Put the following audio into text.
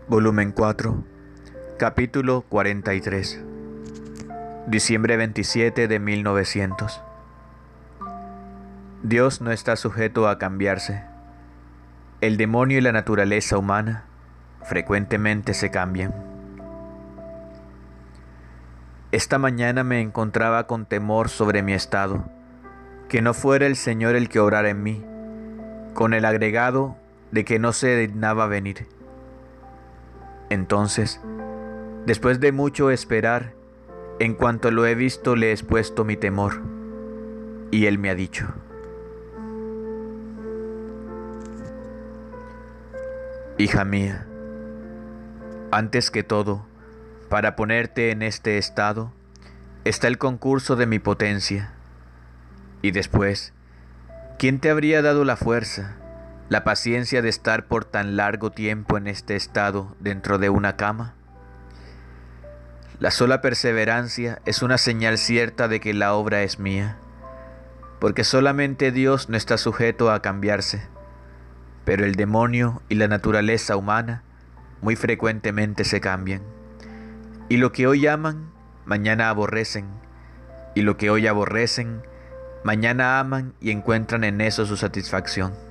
Volumen 4, capítulo 43, diciembre 27 de 1900. Dios no está sujeto a cambiarse. El demonio y la naturaleza humana frecuentemente se cambian. Esta mañana me encontraba con temor sobre mi estado, que no fuera el Señor el que obrara en mí, con el agregado de que no se dignaba venir. Entonces, después de mucho esperar, en cuanto lo he visto le he expuesto mi temor, y él me ha dicho: hija mía, antes que todo, para ponerte en este estado, está el concurso de mi potencia, y después, ¿quién te habría dado la fuerza, la paciencia de estar por tan largo tiempo en este estado dentro de una cama? La sola perseverancia es una señal cierta de que la obra es mía, porque solamente Dios no está sujeto a cambiarse, pero el demonio y la naturaleza humana muy frecuentemente se cambian, y lo que hoy aman, mañana aborrecen, y lo que hoy aborrecen, mañana aman y encuentran en eso su satisfacción.